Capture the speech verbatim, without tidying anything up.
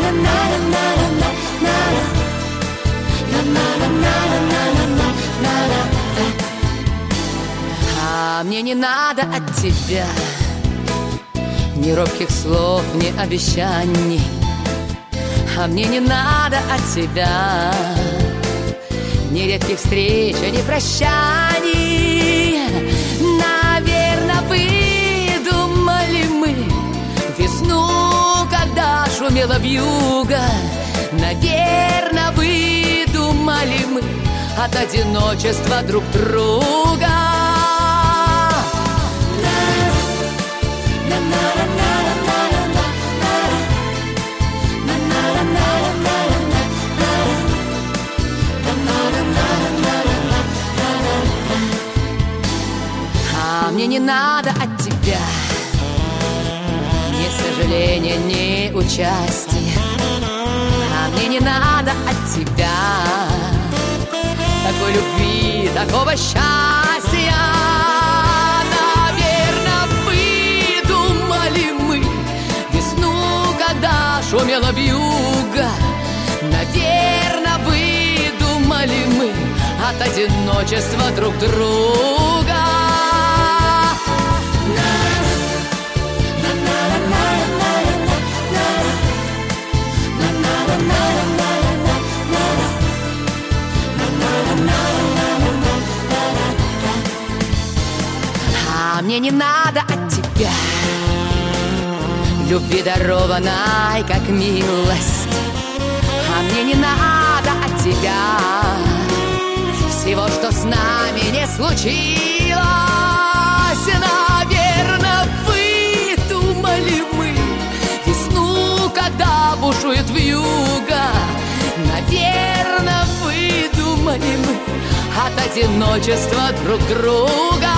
А мне не надо от тебя ни робких слов, ни обещаний. А мне не надо от тебя ни редких встреч, ни прощаний. Наверно, выдумали мы весну, когда шумела вьюга. Наверно, выдумали мы от одиночества друг друга. А мне не надо от тебя ни сожаления, ни участия. А мне не надо от тебя такой любви, такого счастья. Наверно, выдумали мы весну, когда шумела вьюга. Наверно, выдумали мы от одиночества друг друга. А мне не надо от тебя любви, дарованной как милость. А мне не надо от тебя всего, что с нами не случилось. Наверно, выдумали мы весну, когда бушует вьюга. Наверно, выдумали мы от одиночества друг друга.